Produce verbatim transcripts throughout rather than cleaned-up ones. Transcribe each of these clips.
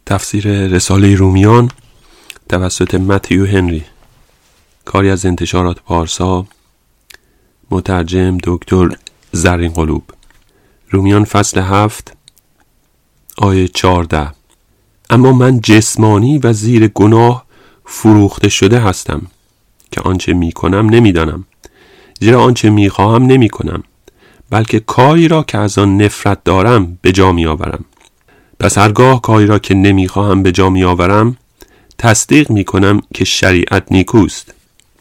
تفسیر رساله رومیان توسط متیو هنری، کاری از انتشارات پارسا، مترجم دکتر زرین قلوب. رومیان فصل هفت آیه چهارده. اما من جسمانی و زیر گناه فروخته شده هستم که آنچه می کنم نمی دانم، زیرا آنچه می خواهم نمی کنم، بلکه کاری را که از آن نفرت دارم به جا می آورم. پس هرگاه کاری را که نمی خواهم به جا می آورم، تصدیق می کنم که شریعت نیکوست.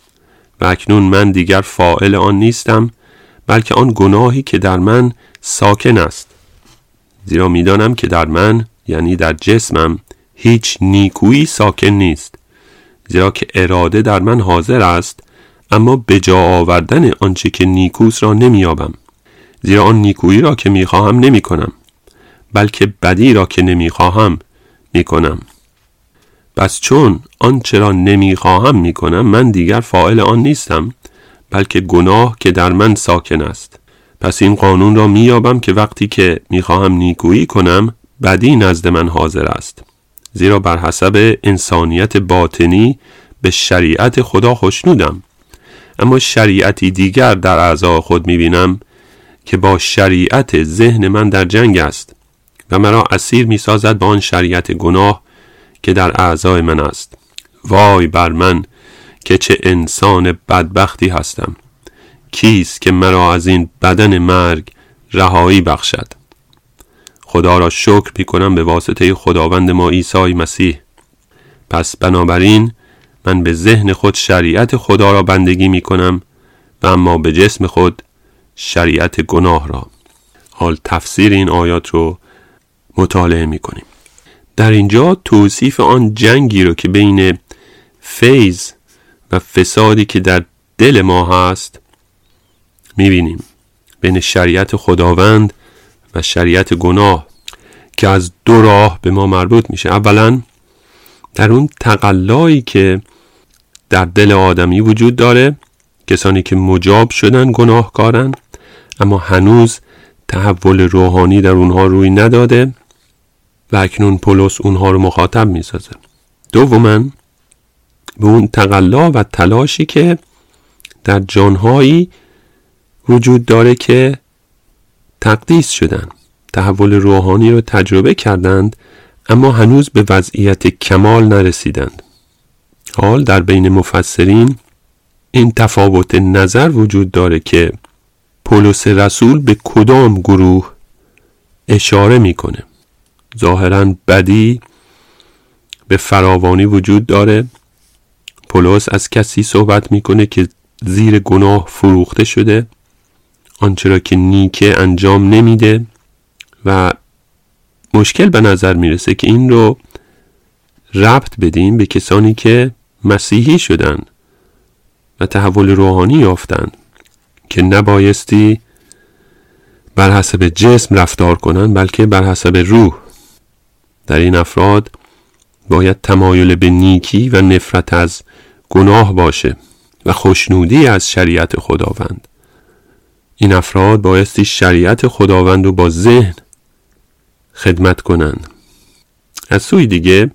و اکنون من دیگر فاعل آن نیستم، بلکه آن گناهی که در من ساکن است. زیرا می دانم که در من، یعنی در جسمم، هیچ نیکویی ساکن نیست. زیرا که اراده در من حاضر است، اما به جا آوردن آنچه که نیکوست را نمی یابم. زیرا آن نیکویی را که می خواهم نمی کنم، بلکه بدی را که نمی خواهم می کنم. پس چون آنچه را نمی خواهم می کنم، من دیگر فاعل آن نیستم، بلکه گناه که در من ساکن است. پس این قانون را می یابم که وقتی که می خواهم نیکویی کنم، بدی نزد من حاضر است. زیرا بر حسب انسانیت باطنی به شریعت خدا خوشنودم، اما شریعتی دیگر در اعضای خود می بینم که با شریعت ذهن من در جنگ است و مرا اسیر می سازد با آن شریعت گناه که در اعضای من است. وای بر من که چه انسان بدبختی هستم! کیست که مرا از این بدن مرگ رهایی بخشد؟ خدا را شکر می کنم به واسطه خداوند ما عیسی مسیح. پس بنابراین من به ذهن خود شریعت خدا را بندگی می کنم و اما به جسم خود شریعت گناه را. حال تفسیر این آیات رو مطالعه می کنیم. در اینجا توصیف آن جنگی رو که بین فیض و فسادی که در دل ما هست می بینیم، بین شریعت خداوند و شریعت گناه که از دو راه به ما مربوط میشه. اولا در اون تقلایی که در دل آدمی وجود داره، کسانی که مجاب شدن گناهکارن اما هنوز تحول روحانی در اونها روی نداده و اکنون پولس اونها رو مخاطب میسازه. دوما به اون تقلا و تلاشی که در جانهایی وجود داره که تقدیس شدن، تحول روحانی رو تجربه کردند اما هنوز به وضعیت کمال نرسیدند. حال در بین مفسرین این تفاوت نظر وجود داره که پولس رسول به کدام گروه اشاره میکنه. ظاهراً بدی به فراوانی وجود داره. پولس از کسی صحبت میکنه که زیر گناه فروخته شده، آنچه را که نیکه انجام نمیده و مشکل به نظر میرسه که این رو ربط بدیم به کسانی که مسیحی شدن و تحول روحانی یافتن که نبایستی بر حسب جسم رفتار کنن بلکه بر حسب روح. در این افراد باید تمایل به نیکی و نفرت از گناه باشه و خوشنودی از شریعت خداوند. این افراد بایستی شریعت خداوند رو با ذهن خدمت کنند. از سوی دیگه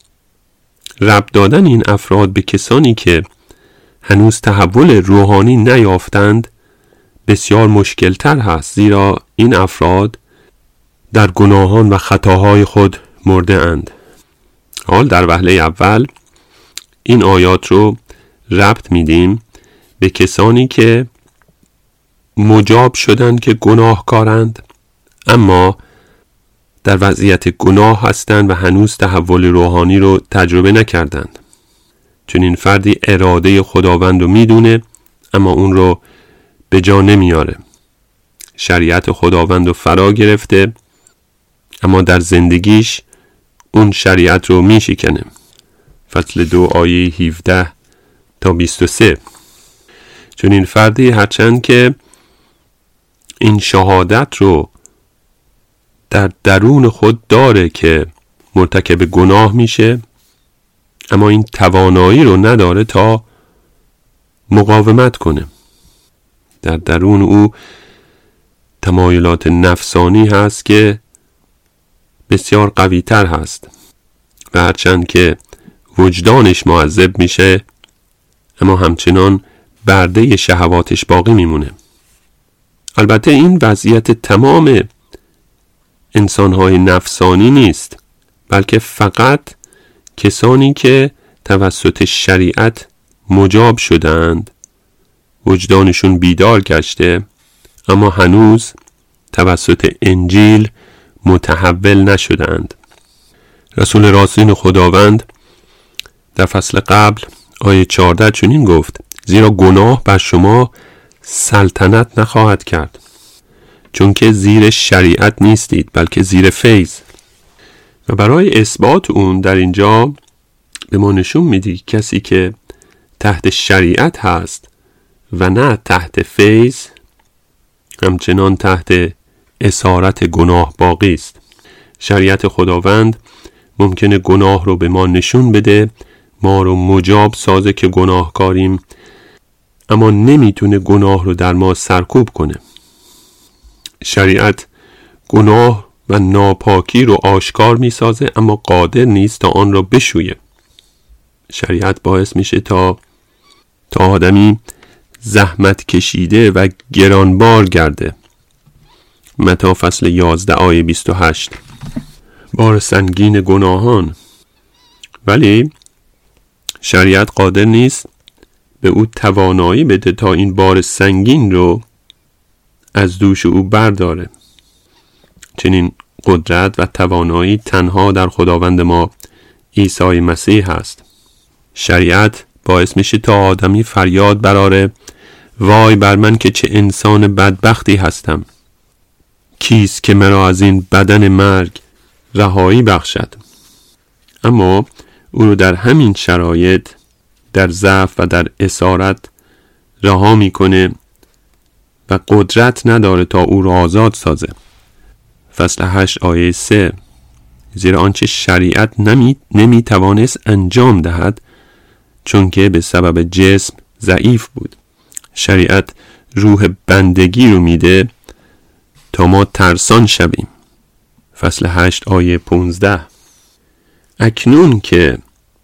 ربط دادن این افراد به کسانی که هنوز تحول روحانی نیافتند بسیار مشکل تر هست، زیرا این افراد در گناهان و خطاهای خود مرده اند. حال در وهله اول این آیات رو ربط میدیم به کسانی که مجاب شدند که گناهکارند اما در وضعیت گناه هستند و هنوز تحول روحانی رو تجربه نکردند. چون این فردی اراده خداوند رو میدونه اما اون رو به جا نمیاره. شریعت خداوند رو فرا گرفته اما در زندگیش اون شریعت رو میشکنه. فصل دو آیه هفده تا بیست و سه. چون این فردی هرچند که این شهادت رو در درون خود داره که مرتکب گناه میشه، اما این توانایی رو نداره تا مقاومت کنه. در درون او تمایلات نفسانی هست که بسیار قوی تر هست و هرچند که وجدانش معذب میشه اما همچنان برده شهواتش باقی میمونه. البته این وضعیت تمام انسانهای نفسانی نیست، بلکه فقط کسانی که توسط شریعت مجاب شدند، وجدانشون بیدار گشته اما هنوز توسط انجیل متحول نشدند. رسول راستین خداوند در فصل قبل آیه چهارده چنین گفت: زیرا گناه بر شما سلطنت نخواهد کرد، چون که زیر شریعت نیستید بلکه زیر فیض. و برای اثبات اون در اینجا به ما نشون میدی کسی که تحت شریعت هست و نه تحت فیض همچنان تحت اسارت گناه باقی است. شریعت خداوند ممکنه گناه رو به ما نشون بده، ما رو مجاب سازه که گناهکاریم، اما نمیتونه گناه رو در ما سرکوب کنه. شریعت گناه و ناپاکی رو آشکار میسازه اما قادر نیست تا آن را بشویه. شریعت باعث میشه تا تا آدمی زحمت کشیده و گرانبار گرده. متی فصل یازده آیه بیست و هشت. بار سنگین گناهان. ولی شریعت قادر نیست به او توانایی بده تا این بار سنگین رو از دوش او برداره. چنین قدرت و توانایی تنها در خداوند ما عیسی مسیح هست. شریعت باعث میشه تا آدمی فریاد براره: وای بر من که چه انسان بدبختی هستم، کیست که مرا از این بدن مرگ رهایی بخشد؟ اما او رو در همین شرایط در ضعف و در اسارت رها میکنه و قدرت نداره تا او رو آزاد سازه. فصل هشت آیه سه: زیرا آنچه شریعت نمی, نمی توانست انجام دهد چون که به سبب جسم ضعیف بود. شریعت روح بندگی رو میده تا ما ترسان شویم. فصل هشت آیه پونزده: اکنون که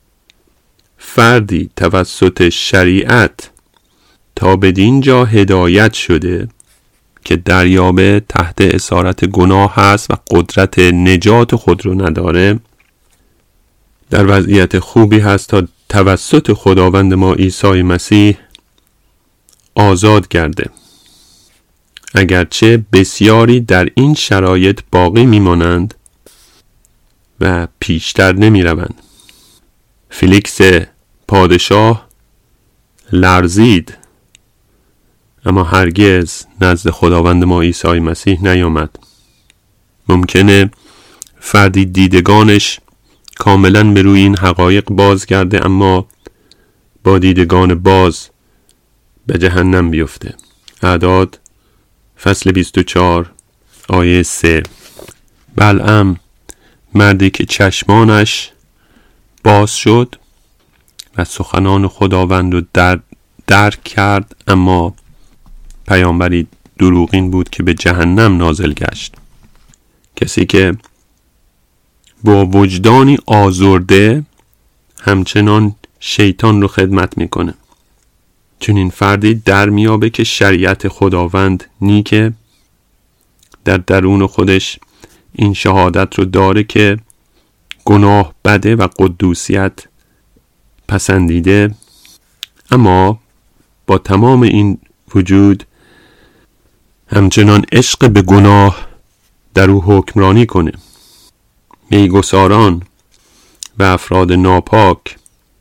فردی توسط شریعت تا بدین جا هدایت شده که دریابه تحت اسارت گناه هست و قدرت نجات خود رو نداره، در وضعیت خوبی هست تا توسط خداوند ما عیسی مسیح آزاد گرده، اگرچه بسیاری در این شرایط باقی میمانند و پیشتر نمی روند. فیلیکس پادشاه لرزید اما هرگز نزد خداوند ما عیسی مسیح نیامد. ممکنه فردی دیدگانش کاملا به روی این حقایق باز کرده اما با دیدگان باز به جهنم بیفته. اعداد فصل بیست و چهار آیه سه: بلعم مردی که چشمانش باز شد و سخنان خداوند رو در درک کرد اما پیامبری دروغین بود که به جهنم نازل گشت. کسی که با وجدانی آزرده همچنان شیطان رو خدمت میکنه. چون این فردی در میابه که شریعت خداوند نیکه، در درون خودش این شهادت رو داره که گناه بده و قدوسیت پسندیده، اما با تمام این وجود همچنان عشق به گناه در او حکمرانی کنه. میگساران و افراد ناپاک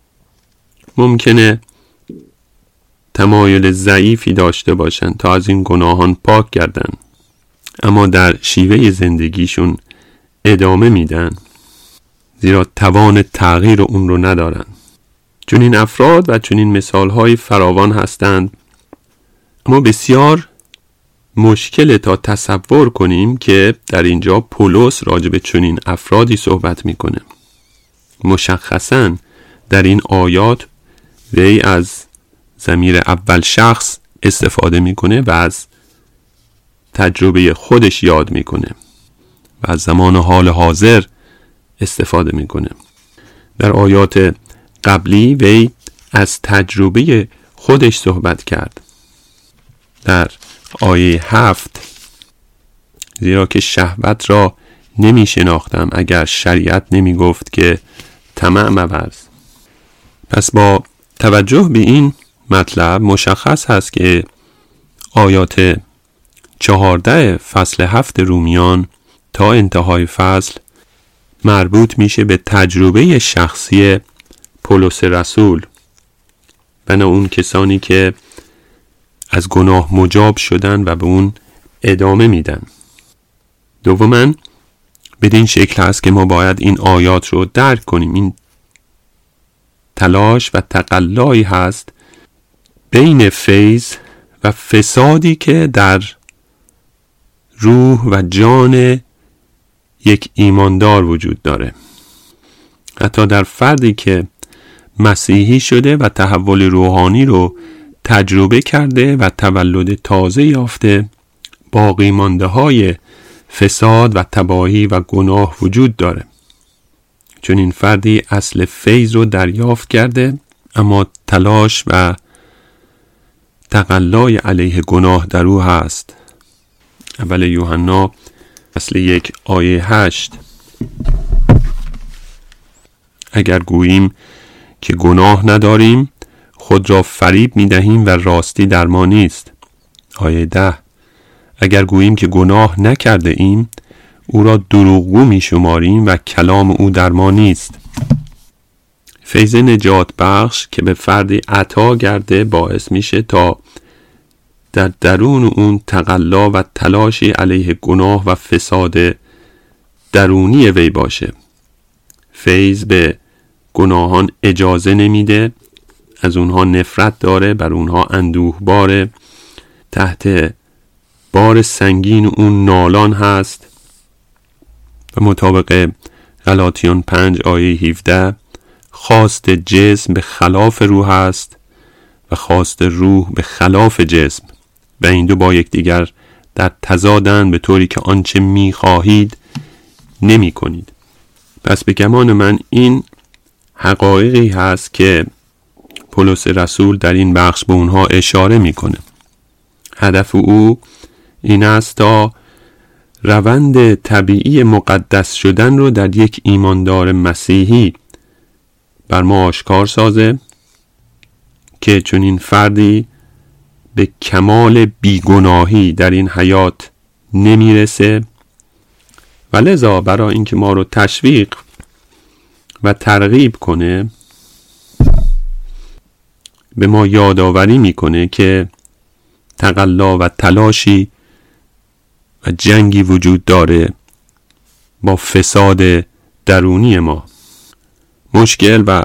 ممکنه تمایل ضعیفی داشته باشند تا از این گناهان پاک گردن، اما در شیوه زندگیشون ادامه میدن زیرا توان تغییر اون رو ندارن. چون این افراد و چون این مثالهای فراوان هستند، اما بسیار مشکل تا تصور کنیم که در اینجا پولس راجع به چنین افرادی صحبت میکنه. مشخصاً در این آیات وی از ضمیر اول شخص استفاده میکنه و از تجربه خودش یاد میکنه و از زمان حال حاضر استفاده میکنه. در آیات قبلی وی از تجربه خودش صحبت کرد. در آیه هفت زیرا که شهوت را نمی شناختم اگر شریعت نمی گفت که طمع مورز. پس با توجه به این مطلب مشخص هست که آیات چهارده فصل هفت رومیان تا انتهای فصل مربوط میشه به تجربه شخصی پولس رسول و نه اون کسانی که از گناه مجاب شدن و به اون ادامه میدن. دوماً بدین شکل هست که ما باید این آیات رو درک کنیم. این تلاش و تقلایی هست بین فیض و فسادی که در روح و جان یک ایماندار وجود داره. حتی در فردی که مسیحی شده و تحول روحانی رو تجربه کرده و تولد تازه یافته، باقی مانده های فساد و تباهی و گناه وجود داره. چون این فردی اصل فیض رو دریافت کرده اما تلاش و تقلای علیه گناه در او هست. اول یوحنا فصل یک آیه هشت: اگر گوییم که گناه نداریم خود را فریب می دهیم و راستی در ما نیست. آیه ده: اگر گوییم که گناه نکرده ایم او را دروغگو می شماریم و کلام او در ما نیست. فیض نجات بخش که به فردی عطا گرده باعث میشه تا در درون اون تقلا و تلاشی علیه گناه و فساد درونی وی باشه. فیض به گناهان اجازه نمیده، از اونها نفرت داره، بر اونها اندوه باره، تحت بار سنگین اون نالان هست و مطابق غلاطیان پنج آیه هفده خواست جسم به خلاف روح است و خواست روح به خلاف جسم و این دو با یکدیگر در تضادن به طوری که آنچه می خواهید نمی کنید. پس به گمان من این حقایقی هست که پولس رسول در این بخش به اونها اشاره میکنه. هدف او این است تا روند طبیعی مقدس شدن رو در یک ایماندار مسیحی بر ما آشکار سازه که چون این فردی به کمال بیگناهی در این حیات نمیرسه و لذا برای اینکه ما رو تشویق و ترغیب کنه به ما یادآوری میکنه که تقلا و تلاشی و جنگی وجود داره با فساد درونی ما. مشکل و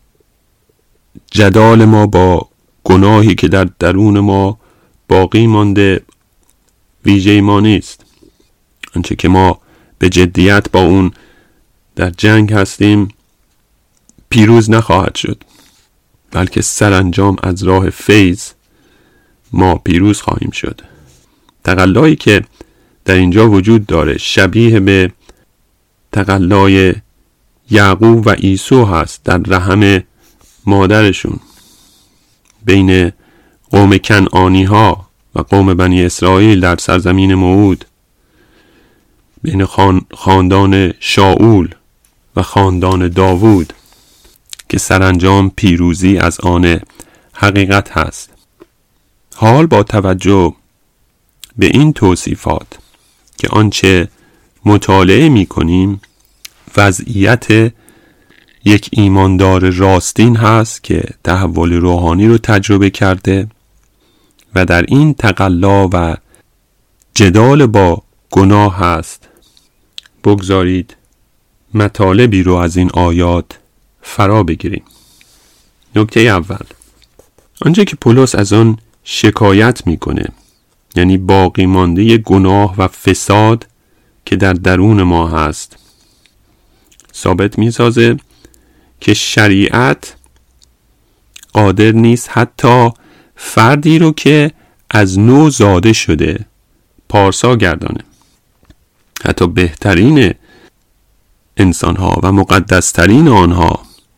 جدال ما با گناهی که در درون ما باقی مانده ویژه ما نیست. آنچه که ما به جدیت با اون در جنگ هستیم پیروز نخواهد شد، بلکه سرانجام از راه فیض ما پیروز خواهیم شد. تقلایی که در اینجا وجود داره شبیه به تقلای یعقوب و عیسی هست در رحم مادرشون بین قوم کنعانی ها و قوم بنی اسرائیل در سرزمین موعود، بین خان خاندان شاول و خاندان داوود که سرانجام پیروزی از آن حقیقت هست. حال با توجه به این توصیفات که آنچه مطالعه می کنیم وضعیت یک ایماندار راستین هست که تحول روحانی رو تجربه کرده و در این تقلا و جدال با گناه هست، بگذارید مطالبی رو از این آیات فرا بگیریم. نکته اول، آنچه که پولس از آن شکایت میکنه، یعنی باقی مانده گناه و فساد که در درون ما هست، ثابت میسازه که شریعت قادر نیست حتی فردی رو که از نو زاده شده پارسا گردانه. حتی بهترین انسانها و مقدسترین آنها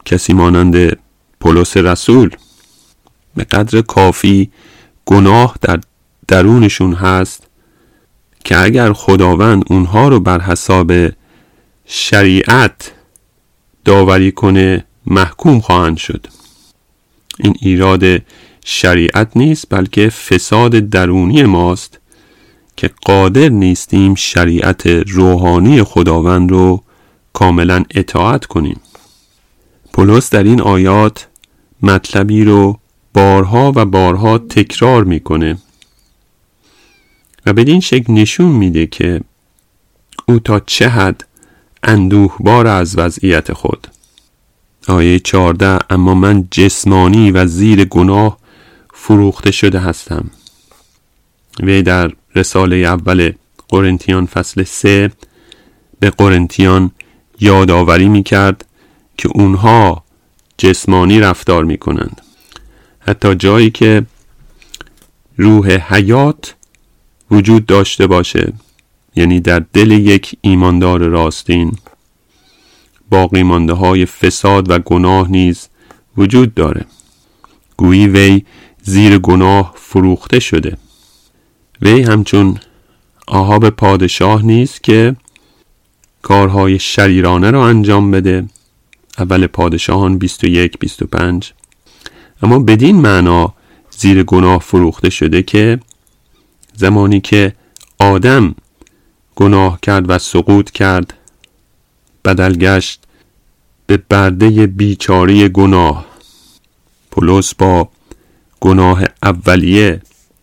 کسی مانند پولس رسول به قدر کافی گناه در درونشون هست که اگر خداوند اونها رو بر حساب شریعت داوری کنه محکوم خواهند شد. این ایراد شریعت نیست، بلکه فساد درونی ماست که قادر نیستیم شریعت روحانی خداوند رو کاملا اطاعت کنیم. پولس در این آیات مطلبی رو بارها و بارها تکرار میکنه و بدین شکل نشون میده که او تا چه حد اندوهبار از وضعیت خود. آیه چهارده: اما من جسمانی و زیر گناه فروخته شده هستم. وی در رساله اول قرنتیان فصل سه به قرنتیان یادآوری میکرد که اونها جسمانی رفتار میکنند، حتی جایی که روح حیات وجود داشته باشه، یعنی در دل یک ایماندار راستین، باقی مانده های فساد و گناه نیز وجود داره. گویی وی زیر گناه فروخته شده. وی همچون آهاب پادشاه نیست که کارهای شریرانه را انجام بده، اول پادشاهان بیست و یک بیست و پنج، اما بدین معنا زیر گناه فروخته شده که زمانی که آدم گناه کرد و سقوط کرد، بدل گشت به برده بیچاره گناه. پولس با گناه اولیه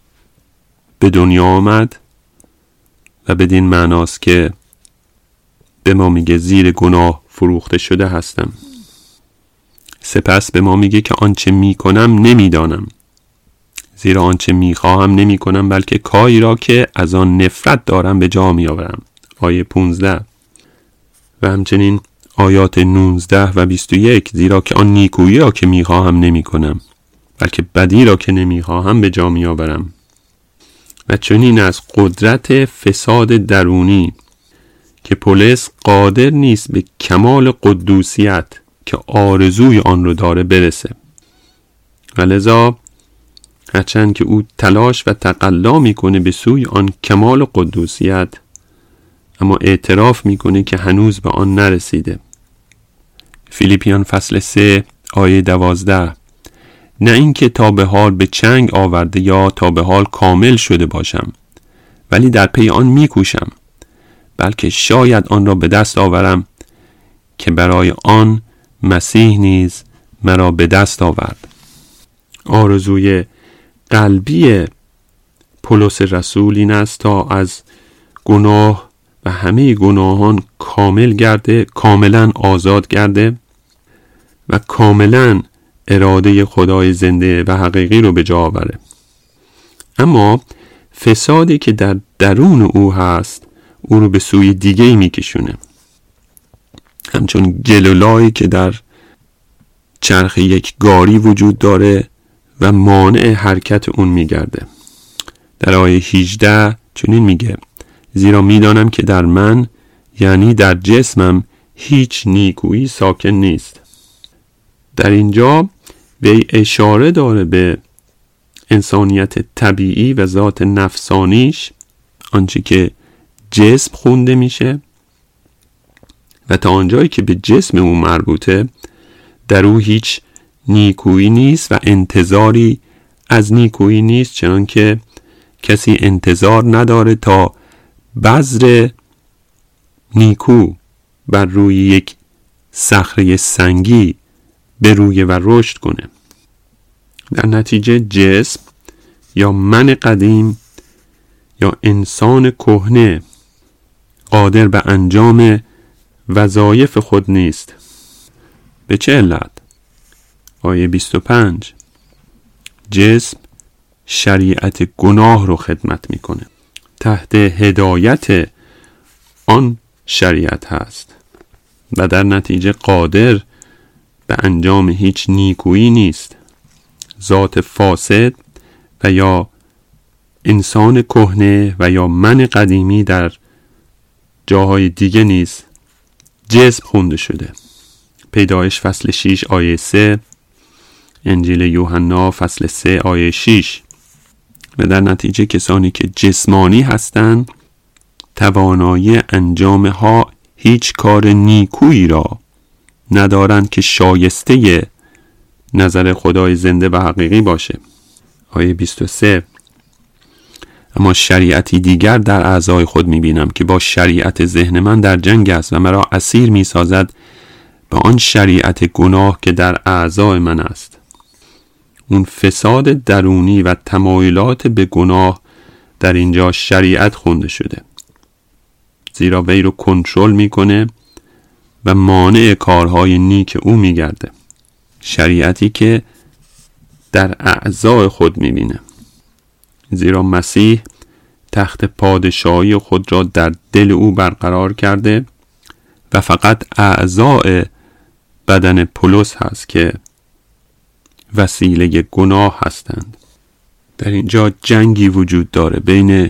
به دنیا آمد و بدین معناست که به ما میگه زیر گناه فروخته شده هستم. سپس به ما میگه که آنچه میکنم نمیدانم، زیرا آنچه میخواهم نمیکنم، بلکه کاری را که از آن نفرت دارم به جا میآورم. آیه پانزده و همچنین آیات نوزده و بیست و یک: زیرا که آن نیکویی را که میخواهم نمیکنم، بلکه بدی را که نمیخواهم به جا میآورم. و چنین از قدرت فساد درونی که پولس قادر نیست به کمال قدوسیت که آرزوی آن رو داره برسه، و لذا هرچند که او تلاش و تقلا میکنه به سوی آن کمال قدوسیت، اما اعتراف میکنه که هنوز به آن نرسیده. فیلیپیان فصل سه آیه دوازده: نه اینکه تا به حال به چنگ آورده یا تا به حال کامل شده باشم، ولی در پی آن میکوشم، بلکه شاید آن را به دست آورم که برای آن مسیح نیز مرا به دست آورد. آرزوی قلبی پولس رسول این است تا از گناه و همه گناهان کامل گرده، کاملا آزاد گرده و کاملا اراده خدای زنده و حقیقی رو به جا آوره. اما فسادی که در درون او هست او رو به سوی دیگه می کشونه، همچون گلولایی که در چرخ یک گاری وجود داره و مانع حرکت اون می گرده. در آیه هجده چنین میگه: زیرا میدانم که در من، یعنی در جسمم، هیچ نیکویی ساکن نیست. در اینجا وی اشاره داره به انسانیت طبیعی و ذات نفسانیش، آنچه که جسم خونده میشه، و تا آنجایی که به جسم او مربوطه در او هیچ نیکویی نیست و انتظاری از نیکویی نیست، چنان که کسی انتظار نداره تا بذر نیکو بر روی یک صخره سنگی برویه و رشد کنه. در نتیجه جسم یا من قدیم یا انسان کهنه قادر به انجام وظایف خود نیست. به چه علت؟ آیه بیست و پنج: جسم شریعت گناه رو خدمت میکنه، تحت هدایت آن شریعت هست و در نتیجه قادر به انجام هیچ نیکویی نیست. ذات فاسد و یا انسان کهنه و یا من قدیمی در جاهای دیگه نیست جسم خونده شده. پیدایش فصل شش آیه سه، انجیل یوحنا فصل سه آیه شش. و در نتیجه کسانی که جسمانی هستند توانایی انجام ها هیچ کار نیکویی را ندارند که شایسته نظر خدای زنده و حقیقی باشه. آیه بیست و سه: اما شریعتی دیگر در اعضای خود میبینم که با شریعت ذهن من در جنگ است و مرا اسیر میسازد به آن شریعت گناه که در اعضای من است. اون فساد درونی و تمایلات به گناه در اینجا شریعت خونده شده، زیرا وی رو کنترل میکنه و مانع کارهای نیک او میگرده. شریعتی که در اعضای خود میبینه، زیرا مسیح تخت پادشاهی خود را در دل او برقرار کرده و فقط اعضای بدن پولس هست که وسیله گناه هستند. در اینجا جنگی وجود داره بین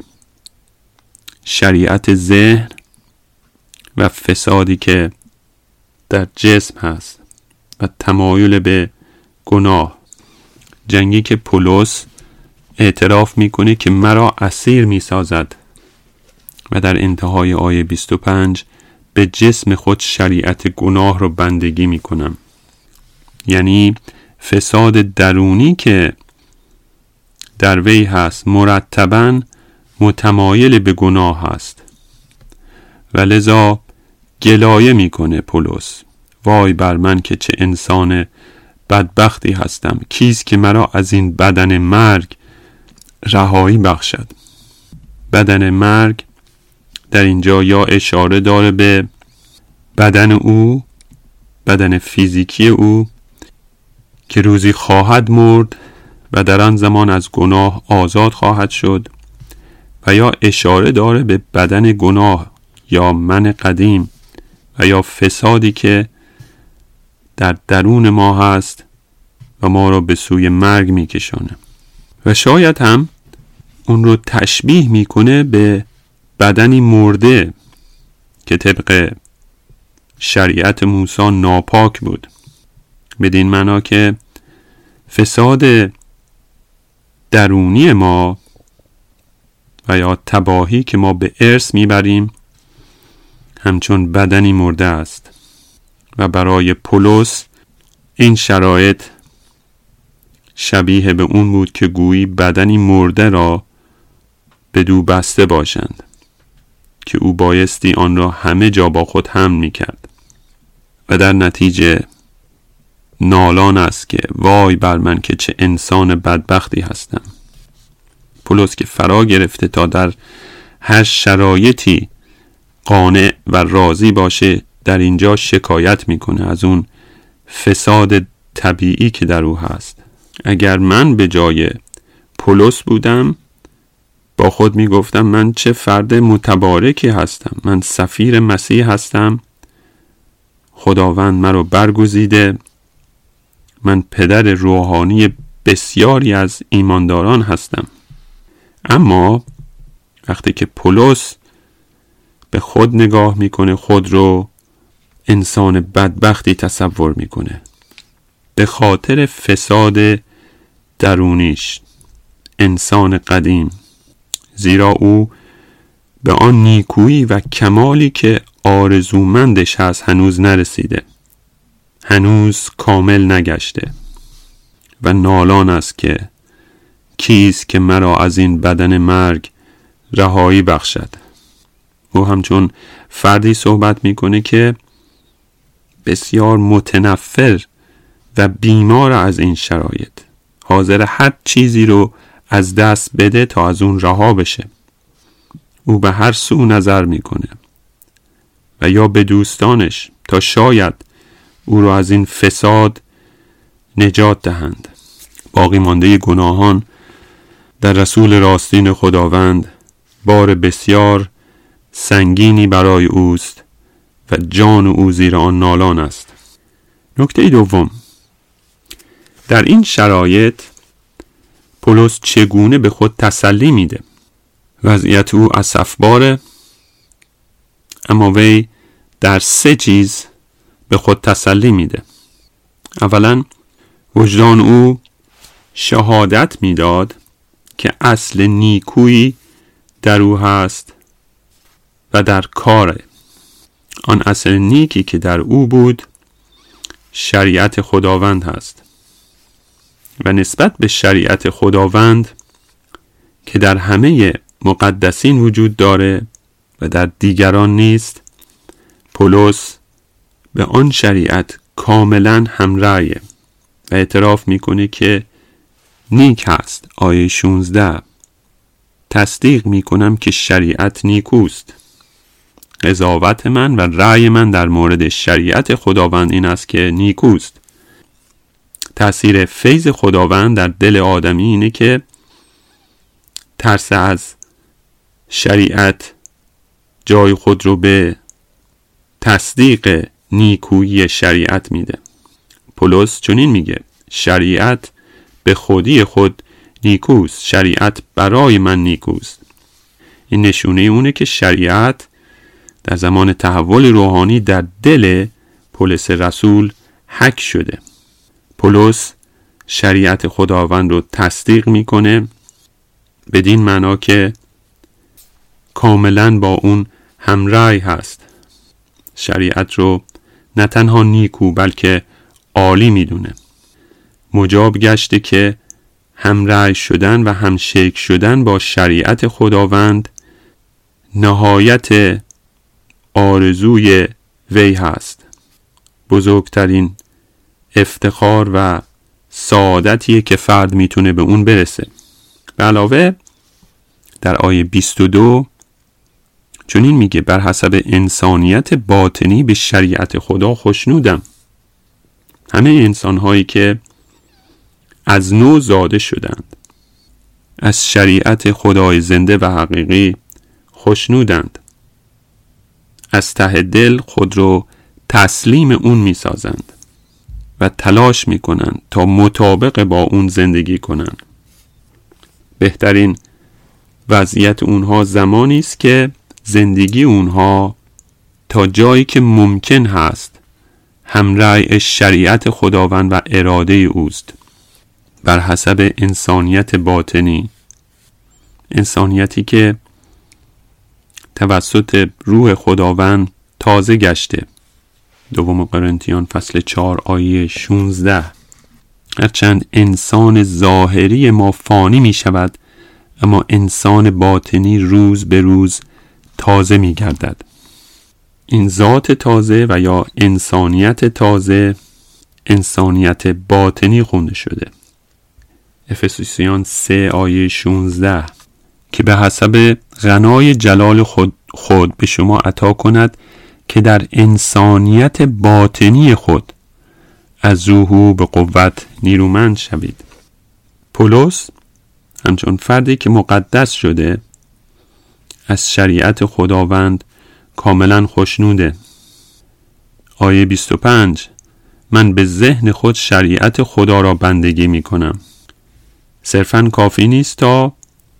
شریعت ذهن و فسادی که در جسم هست و تمایل به گناه. جنگی که پولس اعتراف میکنه که مرا اسیر میسازد و در انتهای آیه بیست و پنج به جسم خود شریعت گناه رو بندگی میکنم. یعنی فساد درونی که در وی هست مرتباً متمایل به گناه هست و لذا گلایه میکنه پولس: وای بر من که چه انسان بدبختی هستم، کیست که مرا از این بدن مرگ رهایی بخشد. بدن مرگ در اینجا یا اشاره داره به بدن او، بدن فیزیکی او که روزی خواهد مرد و در آن زمان از گناه آزاد خواهد شد، و یا اشاره داره به بدن گناه یا من قدیم و یا فسادی که در درون ما هست و ما را به سوی مرگ میکشونه. و شاید هم اون رو تشبیه میکنه به بدنی مرده که طبق شریعت موسی ناپاک بود، بدین معنا که فساد درونی ما و یا تباهی که ما به ارث میبریم همچون بدنی مرده است. و برای پولس این شرایط شبیه به اون بود که گویی بدنی مرده را به دو بسته باشند که او بایستی آن را همه جا با خود حمل میکرد و در نتیجه نالان است که وای بر من که چه انسان بدبختی هستم. پولس که فرا گرفته تا در هر شرایطی قانع و راضی باشه، در اینجا شکایت میکنه از اون فساد طبیعی که در او هست. اگر من به جای پولس بودم با خود میگفتم من چه فرد متبارکی هستم، من سفیر مسیح هستم، خداوند مرا برگزیده، من پدر روحانی بسیاری از ایمانداران هستم. اما وقتی که پولس به خود نگاه میکنه، خود رو انسان بدبختی تصور میکنه به خاطر فساد درونیش، انسان قدیم، زیرا او به آن نیکویی و کمالی که آرزومندش هست هنوز نرسیده، هنوز کامل نگشته و نالان است که کیست که مرا از این بدن مرگ رهایی بخشد. او همچون فردی صحبت میکنه که بسیار متنفر و بیمار از این شرایط، حاضر هر چیزی رو از دست بده تا از اون رها بشه. او به هر سو نظر میکنه و یا به دوستانش تا شاید او رو از این فساد نجات دهند. باقی مانده گناهان در رسول راستین خداوند بار بسیار سنگینی برای اوست و جان او زیر آن نالان است. نکته دوم، در این شرایط پولس چگونه به خود تسلی میده؟ وضعیت او اسفباره، اما وی در سه چیز به خود تسلی میده. اولا وجدان او شهادت میداد که اصل نیکویی در او هست و در کاره. آن اصل نیکی که در او بود شریعت خداوند هست و نسبت به شریعت خداوند که در همه مقدسین وجود داره و در دیگران نیست، پولس به آن شریعت کاملا همرأیه و اعتراف میکنه که نیک هست. آیه شانزده: تصدیق میکنم که شریعت نیکوست. قضاوت من و رأی من در مورد شریعت خداوند این است که نیکوست. تأثیر فیض خداوند در دل آدمی اینه که ترس از شریعت جای خود رو به تصدیق نیکویی شریعت میده. پولس چنین میگه: شریعت به خودی خود نیکوست، شریعت برای من نیکوست. این نشونه اونه که شریعت در زمان تحول روحانی در دل پولس رسول حک شده. پولس شریعت خداوند رو تصدیق میکنه بدین معنا که کاملا با اون همرأی هست. شریعت رو نه تنها نیکو بلکه عالی میدونه. مجاب گشته که همرأی شدن و همشرک شدن با شریعت خداوند نهایت آرزوی وی هست. بزرگترین افتخار و سعادتیه که فرد میتونه به اون برسه. به علاوه در آیه بیست و دو چنین میگه: بر حسب انسانیت باطنی به شریعت خدا خوشنودم. همه انسانهایی که از نو زاده شدند از شریعت خدای زنده و حقیقی خوشنودند. از ته دل خود رو تسلیم اون میسازند و تلاش میکنند تا مطابق با اون زندگی کنند. بهترین وضعیت اونها زمانی است که زندگی اونها تا جایی که ممکن هست همرأی شریعت خداوند و اراده اوست. بر حسب انسانیت باطنی، انسانیتی که توسط روح خداوند تازه گشته. دوم قرنتیان فصل چهار آیه شانزده: هرچند انسان ظاهری ما فانی می شود اما انسان باطنی روز به روز تازه می گردد. این ذات تازه و یا انسانیت تازه انسانیت باطنی خونده شده. افسوسیان سه آیه شانزده: که به حسب غنای جلال خود, خود به شما عطا کند که در انسانیت باطنی خود از روح به قوت نیرومند شوید. پولس همچون فردی که مقدس شده از شریعت خداوند کاملا خوشنوده. آیه بیست و پنج: من به ذهن خود شریعت خدا را بندگی می کنم. صرفاً کافی نیست تا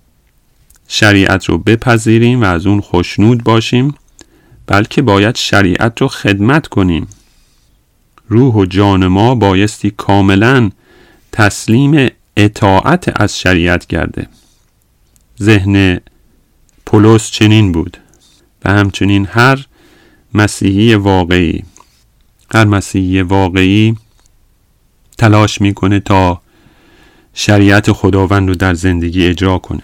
شریعت رو بپذیریم و از اون خوشنود باشیم، بلکه باید شریعت رو خدمت کنیم. روح و جان ما بایستی کاملا تسلیم اطاعت از شریعت گرده. ذهن پولس چنین بود و همچنین هر مسیحی واقعی هر مسیحی واقعی تلاش میکنه تا شریعت خداوند رو در زندگی اجرا کنه.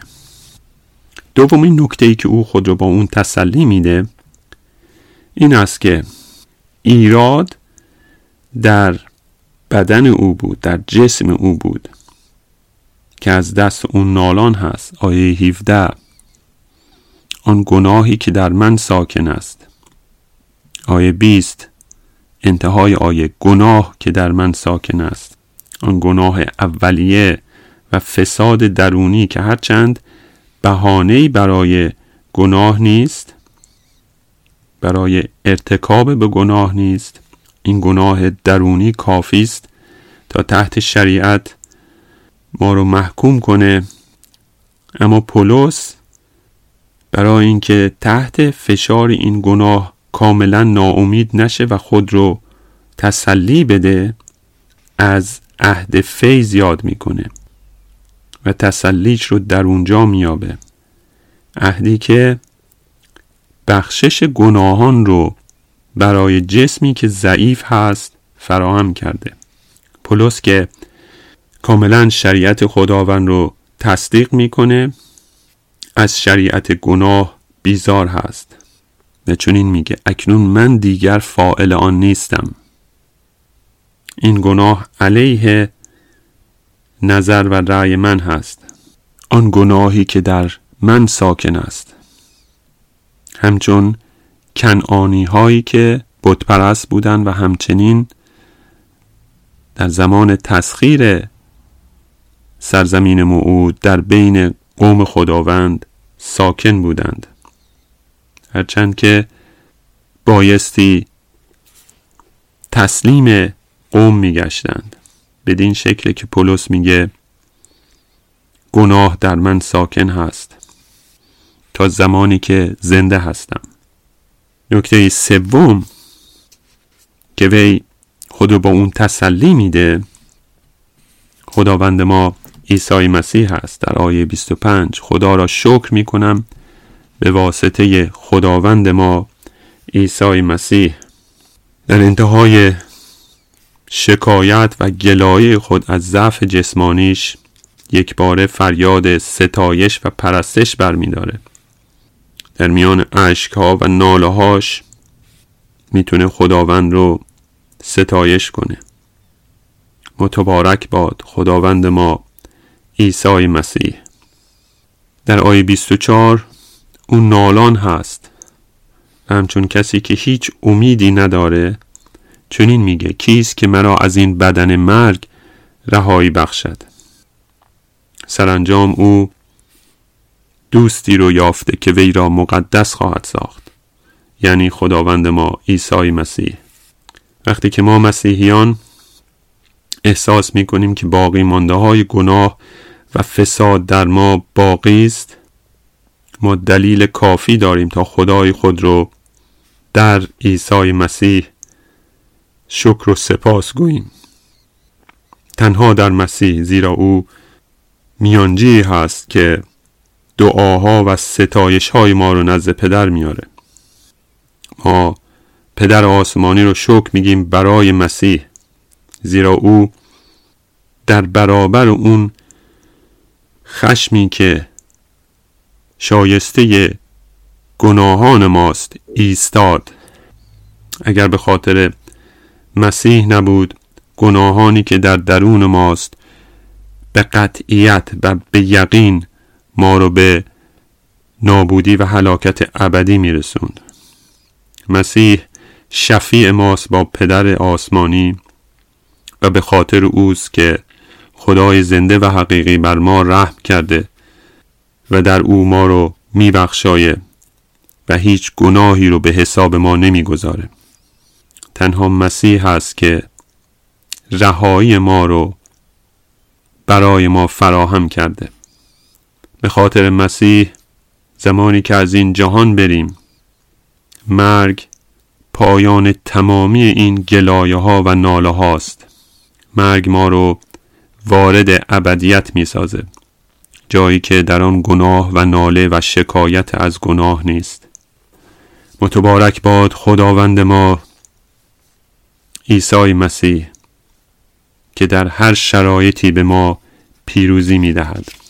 دومین نکته‌ای که او خود رو با اون تسلی میده این است که ایراد در بدن او بود، در جسم او بود که از دست اون نالان هست. آیه هفده: آن گناهی که در من ساکن است. آیه بیست انتهای آیه: گناه که در من ساکن است. آن گناه اولیه و فساد درونی که هرچند بهانه‌ای برای گناه نیست، برای ارتکاب به گناه نیست، این گناه درونی کافی است تا تحت شریعت ما رو محکوم کنه. اما پولس برای اینکه تحت فشار این گناه کاملا ناامید نشه و خود رو تسلی بده از عهد فیض یاد میکنه و تسلیش رو در اونجا میابه. عهدی که بخشش گناهان رو برای جسمی که ضعیف هست فراهم کرده. پولس که کاملا شریعت خداوند رو تصدیق میکنه، از شریعت گناه بیزار هست و چنین میگه اکنون من دیگر فاعل آن نیستم. این گناه علیه نظر و رأی من هست، آن گناهی که در من ساکن است. همچون کنعانی هایی که بت پرست بودند و همچنین در زمان تسخیر سرزمین موعود در بین قوم خداوند ساکن بودند، هرچند که بایستی تسلیم قوم میگشتند. بدین شکل که پولس میگه گناه در من ساکن هست تا زمانی که زنده هستم. نکته سوم که وی خودو با اون تسلی میده خداوند ما عیسی مسیح هست. در آیه بیست و پنج خدا را شکر میکنم به واسطه خداوند ما عیسی مسیح. در انتهای شکایت و گلایه خود از ضعف جسمانیش یک باره فریاد ستایش و پرستش برمیداره. در میان اشکها و ناله هاش میتونه خداوند رو ستایش کنه. متبارک باد خداوند ما عیسی مسیح. در آیه بیست و چهار اون نالان هست، همچون کسی که هیچ امیدی نداره چنین میگه کیست که مرا از این بدن مرگ رهایی بخشد. سرانجام او دوستی رو یافته که وی را مقدس خواهد ساخت، یعنی خداوند ما عیسی مسیح. وقتی که ما مسیحیان احساس میکنیم که باقی مانده های گناه و فساد در ما باقی است، ما دلیل کافی داریم تا خدای خود رو در عیسی مسیح شکر و سپاس گوییم. تنها در مسیح، زیرا او میانجی هست که دعاها و ستایش های ما رو نزد پدر میاره. ما پدر آسمانی رو شکر میگیم برای مسیح، زیرا او در برابر اون خشمی که شایسته گناهان ماست ایستاد. اگر به خاطر مسیح نبود، گناهانی که در درون ماست به قطعیت و به یقین ما رو به نابودی و هلاکت ابدی میرسوند. مسیح شفیع ماست با پدر آسمانی و به خاطر اوست که خدای زنده و حقیقی بر ما رحم کرده و در او ما رو میبخشایه و هیچ گناهی رو به حساب ما نمیگذاره. تنها مسیح هست که رهایی ما رو برای ما فراهم کرده. به خاطر مسیح زمانی که از این جهان بریم، مرگ پایان تمامی این گلایه ها و ناله هاست. مرگ ما رو وارد ابدیت می سازه، جایی که در آن گناه و ناله و شکایت از گناه نیست. متبارک باد خداوند ما عیسی مسیح که در هر شرایطی به ما پیروزی می دهد.